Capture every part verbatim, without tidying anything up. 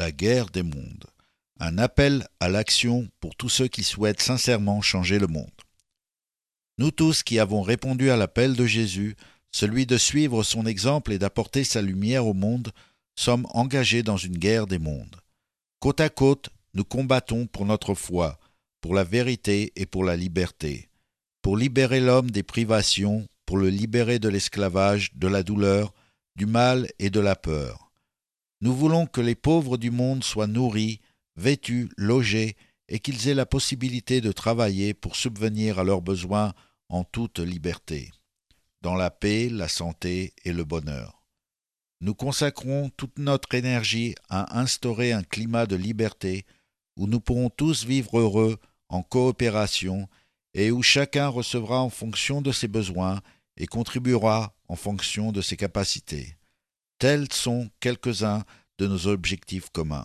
la guerre des mondes. Un appel à l'action pour tous ceux qui souhaitent sincèrement changer le monde. Nous tous qui avons répondu à l'appel de Jésus, celui de suivre son exemple et d'apporter sa lumière au monde, sommes engagés dans une guerre des mondes. Côte à côte, nous combattons pour notre foi, pour la vérité et pour la liberté, pour libérer l'homme des privations, pour le libérer de l'esclavage, de la douleur, du mal et de la peur. Nous voulons que les pauvres du monde soient nourris, vêtus, logés, et qu'ils aient la possibilité de travailler pour subvenir à leurs besoins en toute liberté, dans la paix, la santé et le bonheur. Nous consacrons toute notre énergie à instaurer un climat de liberté où nous pourrons tous vivre heureux, en coopération, et où chacun recevra en fonction de ses besoins et contribuera en fonction de ses capacités. Tels sont quelques-uns de nos objectifs communs.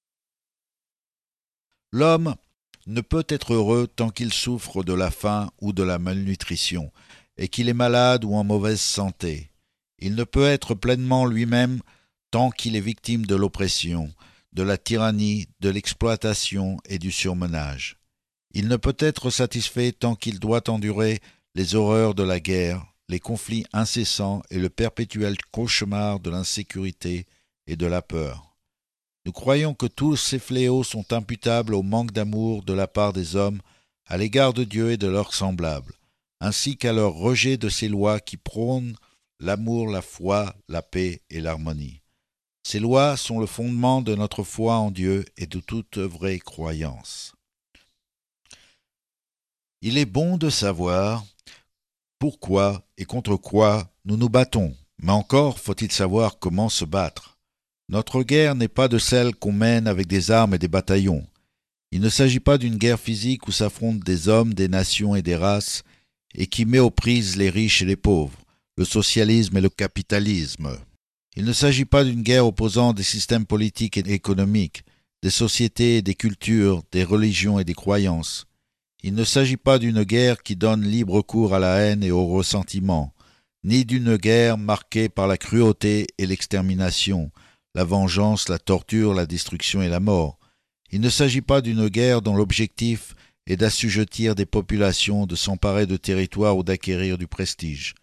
L'homme ne peut être heureux tant qu'il souffre de la faim ou de la malnutrition, et qu'il est malade ou en mauvaise santé. Il ne peut être pleinement lui-même tant qu'il est victime de l'oppression, de la tyrannie, de l'exploitation et du surmenage. Il ne peut être satisfait tant qu'il doit endurer les horreurs de la guerre, les conflits incessants et le perpétuel cauchemar de l'insécurité et de la peur. Nous croyons que tous ces fléaux sont imputables au manque d'amour de la part des hommes à l'égard de Dieu et de leurs semblables, ainsi qu'à leur rejet de ces lois qui prônent l'amour, la foi, la paix et l'harmonie. Ces lois sont le fondement de notre foi en Dieu et de toute vraie croyance. Il est bon de savoir pourquoi et contre quoi nous nous battons, mais encore faut-il savoir comment se battre. Notre guerre n'est pas de celle qu'on mène avec des armes et des bataillons. Il ne s'agit pas d'une guerre physique où s'affrontent des hommes, des nations et des races, et qui met aux prises les riches et les pauvres, le socialisme et le capitalisme. Il ne s'agit pas d'une guerre opposant des systèmes politiques et économiques, des sociétés et des cultures, des religions et des croyances. Il ne s'agit pas d'une guerre qui donne libre cours à la haine et au ressentiment, ni d'une guerre marquée par la cruauté et l'extermination, la vengeance, la torture, la destruction et la mort. Il ne s'agit pas d'une guerre dont l'objectif est d'assujettir des populations, de s'emparer de territoires ou d'acquérir du prestige.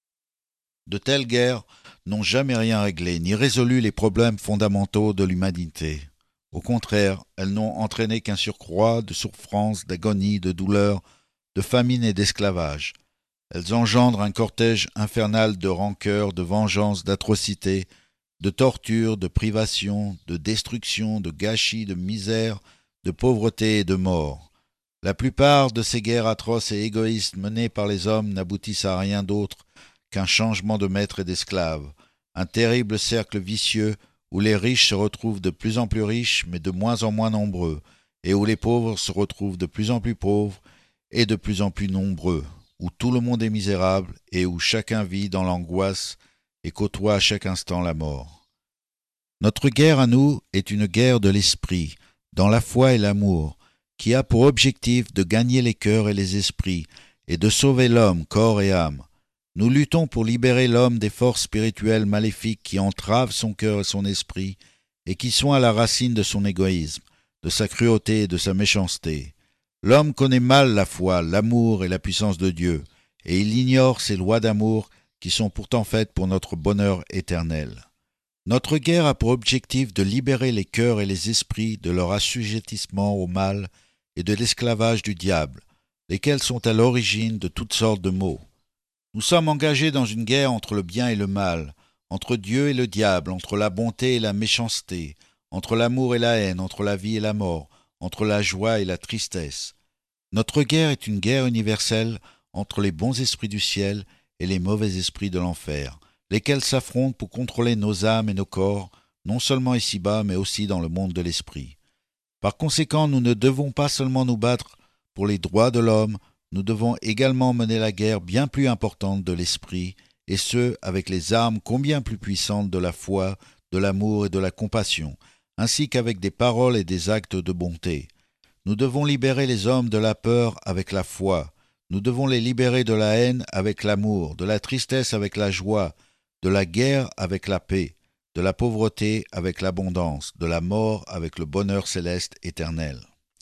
De telles guerres n'ont jamais rien réglé, ni résolu les problèmes fondamentaux de l'humanité. Au contraire, elles n'ont entraîné qu'un surcroît de souffrance, d'agonie, de douleur, de famine et d'esclavage. Elles engendrent un cortège infernal de rancœur, de vengeance, d'atrocités, de torture, de privation, de destruction, de gâchis, de misère, de pauvreté et de mort. La plupart de ces guerres atroces et égoïstes menées par les hommes n'aboutissent à rien d'autre qu'un changement de maître et d'esclave, un terrible cercle vicieux où les riches se retrouvent de plus en plus riches mais de moins en moins nombreux, et où les pauvres se retrouvent de plus en plus pauvres et de plus en plus nombreux, où tout le monde est misérable et où chacun vit dans l'angoisse et côtoie à chaque instant la mort. Notre guerre à nous est une guerre de l'esprit, dans la foi et l'amour, qui a pour objectif de gagner les cœurs et les esprits, et de sauver l'homme, corps et âme. Nous luttons pour libérer l'homme des forces spirituelles maléfiques qui entravent son cœur et son esprit, et qui sont à la racine de son égoïsme, de sa cruauté et de sa méchanceté. L'homme connaît mal la foi, l'amour et la puissance de Dieu, et il ignore ces lois d'amour qui sont pourtant faites pour notre bonheur éternel. Notre guerre a pour objectif de libérer les cœurs et les esprits de leur assujettissement au mal et de l'esclavage du diable, lesquels sont à l'origine de toutes sortes de maux. Nous sommes engagés dans une guerre entre le bien et le mal, entre Dieu et le diable, entre la bonté et la méchanceté, entre l'amour et la haine, entre la vie et la mort, entre la joie et la tristesse. Notre guerre est une guerre universelle entre les bons esprits du ciel et les mauvais esprits de l'enfer, lesquels s'affrontent pour contrôler nos âmes et nos corps, non seulement ici-bas, mais aussi dans le monde de l'esprit. Par conséquent, nous ne devons pas seulement nous battre pour les droits de l'homme, nous devons également mener la guerre bien plus importante de l'esprit, et ce, avec les armes combien plus puissantes de la foi, de l'amour et de la compassion, ainsi qu'avec des paroles et des actes de bonté. Nous devons libérer les hommes de la peur avec la foi, nous devons les libérer de la haine avec l'amour, de la tristesse avec la joie, de la guerre avec la paix. de la pauvreté avec l'abondance, de la mort avec le bonheur céleste éternel.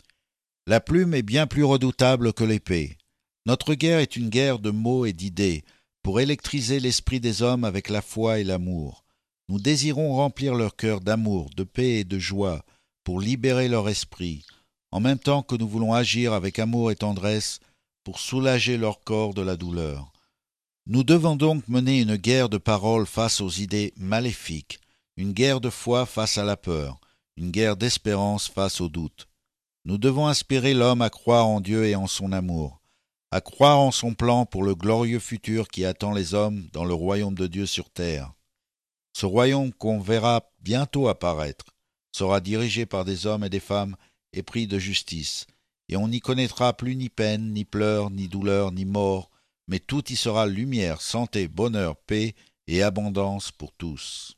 La plume est bien plus redoutable que l'épée. Notre guerre est une guerre de mots et d'idées, pour électriser l'esprit des hommes avec la foi et l'amour. Nous désirons remplir leur cœur d'amour, de paix et de joie, pour libérer leur esprit, en même temps que nous voulons agir avec amour et tendresse pour soulager leur corps de la douleur. Nous devons donc mener une guerre de paroles face aux idées maléfiques, une guerre de foi face à la peur, une guerre d'espérance face au doute. Nous devons inspirer l'homme à croire en Dieu et en son amour, à croire en son plan pour le glorieux futur qui attend les hommes dans le royaume de Dieu sur terre. Ce royaume qu'on verra bientôt apparaître sera dirigé par des hommes et des femmes épris de justice, et on n'y connaîtra plus ni peine, ni pleurs, ni douleur, ni mort, mais tout y sera lumière, santé, bonheur, paix et abondance pour tous.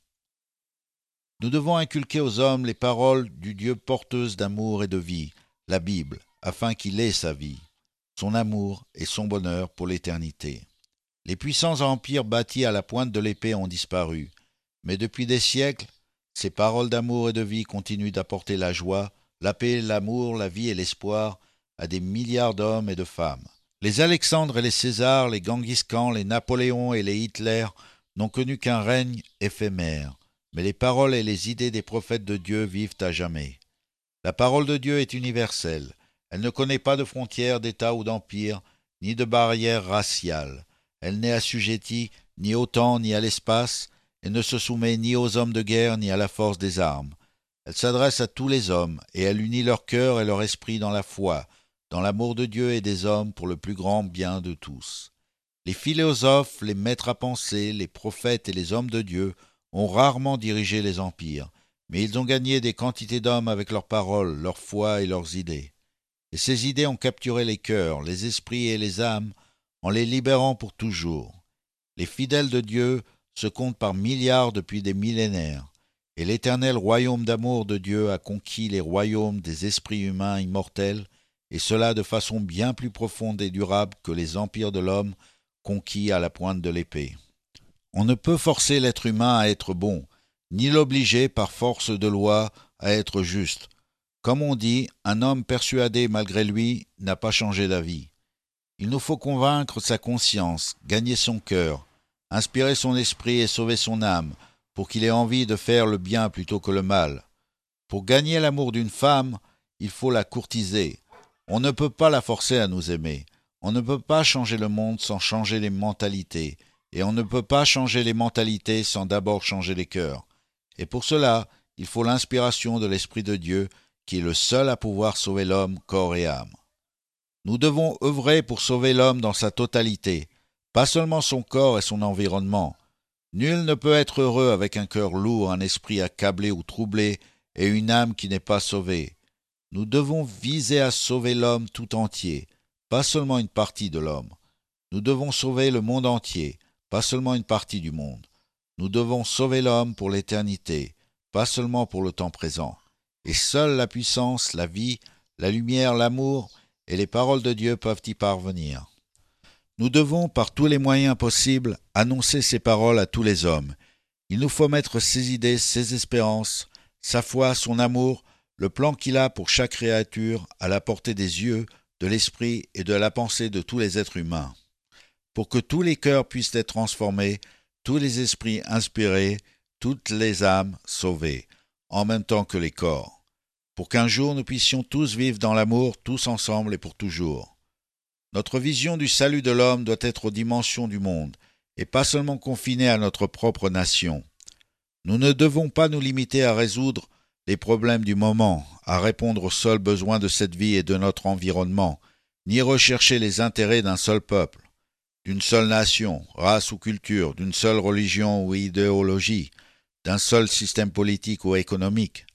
Nous devons inculquer aux hommes les paroles du Dieu porteuse d'amour et de vie, la Bible, afin qu'il ait sa vie, son amour et son bonheur pour l'éternité. Les puissants empires bâtis à la pointe de l'épée ont disparu, mais depuis des siècles, ces paroles d'amour et de vie continuent d'apporter la joie, la paix, l'amour, la vie et l'espoir à des milliards d'hommes et de femmes. Les Alexandres et les Césars, les Genghis Khan, les Napoléons et les Hitler n'ont connu qu'un règne éphémère, mais les paroles et les idées des prophètes de Dieu vivent à jamais. La parole de Dieu est universelle. Elle ne connaît pas de frontières, d'État ou d'empire, ni de barrières raciales. Elle n'est assujettie ni au temps ni à l'espace, et ne se soumet ni aux hommes de guerre ni à la force des armes. Elle s'adresse à tous les hommes, et elle unit leur cœur et leur esprit dans la foi, dans l'amour de Dieu et des hommes pour le plus grand bien de tous. Les philosophes, les maîtres à penser, les prophètes et les hommes de Dieu ont rarement dirigé les empires, mais ils ont gagné des quantités d'hommes avec leurs paroles, leur foi et leurs idées. Et ces idées ont capturé les cœurs, les esprits et les âmes en les libérant pour toujours. Les fidèles de Dieu se comptent par milliards depuis des millénaires, et l'éternel royaume d'amour de Dieu a conquis les royaumes des esprits humains immortels, et cela de façon bien plus profonde et durable que les empires de l'homme conquis à la pointe de l'épée. On ne peut forcer l'être humain à être bon, ni l'obliger par force de loi à être juste. Comme on dit, un homme persuadé malgré lui n'a pas changé d'avis. Il nous faut convaincre sa conscience, gagner son cœur, inspirer son esprit et sauver son âme, pour qu'il ait envie de faire le bien plutôt que le mal. Pour gagner l'amour d'une femme, il faut la courtiser. On ne peut pas la forcer à nous aimer. On ne peut pas changer le monde sans changer les mentalités. Et on ne peut pas changer les mentalités sans d'abord changer les cœurs. Et pour cela, il faut l'inspiration de l'Esprit de Dieu, qui est le seul à pouvoir sauver l'homme corps et âme. Nous devons œuvrer pour sauver l'homme dans sa totalité, pas seulement son corps et son environnement. Nul ne peut être heureux avec un cœur lourd, un esprit accablé ou troublé et une âme qui n'est pas sauvée. Nous devons viser à sauver l'homme tout entier, pas seulement une partie de l'homme. Nous devons sauver le monde entier, pas seulement une partie du monde. Nous devons sauver l'homme pour l'éternité, pas seulement pour le temps présent. Et seule la puissance, la vie, la lumière, l'amour et les paroles de Dieu peuvent y parvenir. Nous devons, par tous les moyens possibles, annoncer ces paroles à tous les hommes. Il nous faut mettre ses idées, ses espérances, sa foi, son amour, le plan qu'il a pour chaque créature à la portée des yeux, de l'esprit et de la pensée de tous les êtres humains. Pour que tous les cœurs puissent être transformés, tous les esprits inspirés, toutes les âmes sauvées, en même temps que les corps. Pour qu'un jour nous puissions tous vivre dans l'amour, tous ensemble et pour toujours. Notre vision du salut de l'homme doit être aux dimensions du monde, et pas seulement confinée à notre propre nation. Nous ne devons pas nous limiter à résoudre les problèmes du moment, à répondre aux seuls besoins de cette vie et de notre environnement, ni rechercher les intérêts d'un seul peuple, d'une seule nation, race ou culture, d'une seule religion ou idéologie, d'un seul système politique ou économique.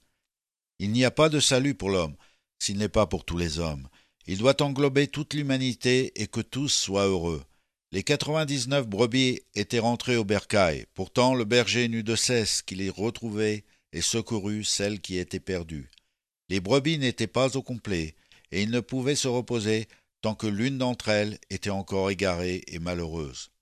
Il n'y a pas de salut pour l'homme, s'il n'est pas pour tous les hommes. Il doit englober toute l'humanité et que tous soient heureux. Les quatre-vingt-dix-neuf brebis étaient rentrées au bercail. Pourtant, le berger n'eut de cesse qu'il ait retrouvé et secouru celles qui étaient perdues. Les brebis n'étaient pas au complet, et il ne pouvait se reposer tant que l'une d'entre elles était encore égarée et malheureuse.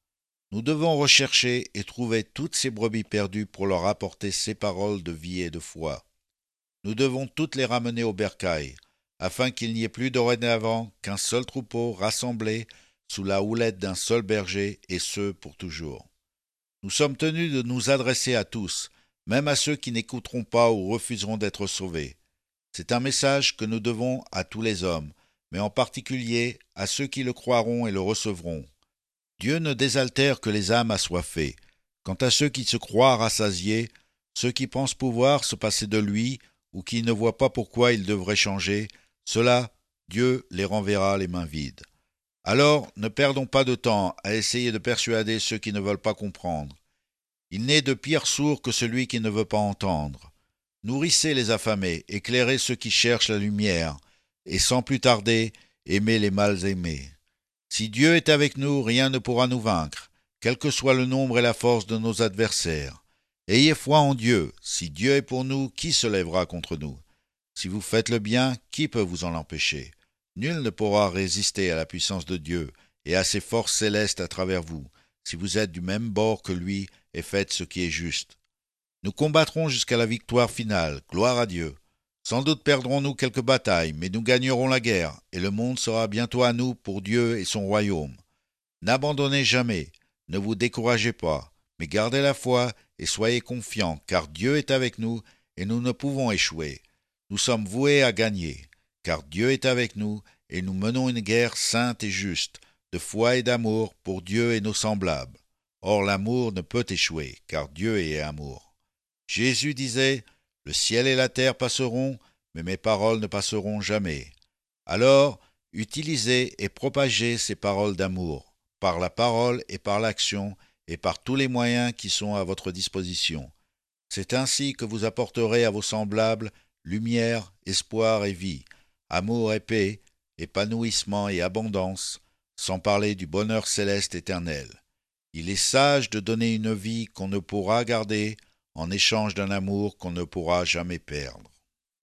Nous devons rechercher et trouver toutes ces brebis perdues pour leur apporter ces paroles de vie et de foi. Nous devons toutes les ramener au bercail, afin qu'il n'y ait plus dorénavant qu'un seul troupeau rassemblé sous la houlette d'un seul berger, et ce pour toujours. Nous sommes tenus de nous adresser à tous, même à ceux qui n'écouteront pas ou refuseront d'être sauvés. C'est un message que nous devons à tous les hommes, mais en particulier à ceux qui le croiront et le recevront. Dieu ne désaltère que les âmes assoiffées. Quant à ceux qui se croient rassasiés, ceux qui pensent pouvoir se passer de lui, ou qui ne voient pas pourquoi ils devraient changer, ceux-là, Dieu les renverra les mains vides. Alors, ne perdons pas de temps à essayer de persuader ceux qui ne veulent pas comprendre. Il n'est de pire sourd que celui qui ne veut pas entendre. Nourrissez les affamés, éclairez ceux qui cherchent la lumière, et sans plus tarder, aimez les mal aimés. Si Dieu est avec nous, rien ne pourra nous vaincre, quel que soit le nombre et la force de nos adversaires. Ayez foi en Dieu. Si Dieu est pour nous, qui se lèvera contre nous? Si vous faites le bien, qui peut vous en empêcher? Nul ne pourra résister à la puissance de Dieu et à ses forces célestes à travers vous, si vous êtes du même bord que lui et faites ce qui est juste. Nous combattrons jusqu'à la victoire finale, gloire à Dieu. Sans doute perdrons-nous quelques batailles, mais nous gagnerons la guerre, et le monde sera bientôt à nous pour Dieu et son royaume. N'abandonnez jamais, ne vous découragez pas, mais gardez la foi et soyez confiants, car Dieu est avec nous et nous ne pouvons échouer. Nous sommes voués à gagner, car Dieu est avec nous et nous menons une guerre sainte et juste, de foi et d'amour pour Dieu et nos semblables. Or l'amour ne peut échouer, car Dieu est amour. Jésus disait, « Le ciel et la terre passeront, mais mes paroles ne passeront jamais. » Alors, utilisez et propagez ces paroles d'amour, par la parole et par l'action, et par tous les moyens qui sont à votre disposition. C'est ainsi que vous apporterez à vos semblables lumière, espoir et vie, amour et paix, épanouissement et abondance, sans parler du bonheur céleste éternel. Il est sage de donner une vie qu'on ne pourra garder en échange d'un amour qu'on ne pourra jamais perdre.